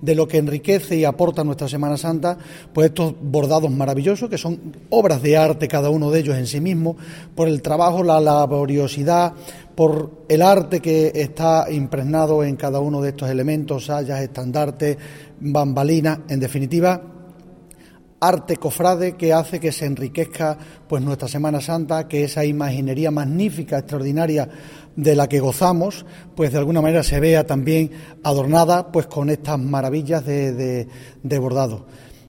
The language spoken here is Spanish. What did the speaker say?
de lo que enriquece y aporta nuestra Semana Santa, pues estos bordados maravillosos, que son obras de arte cada uno de ellos en sí mismo, por el trabajo, la laboriosidad, por el arte que está impregnado en cada uno de estos elementos, sayas, estandartes, bambalinas, en definitiva, arte cofrade que hace que se enriquezca pues nuestra Semana Santa, que esa imaginería magnífica, extraordinaria de la que gozamos, pues de alguna manera se vea también adornada pues con estas maravillas de bordado.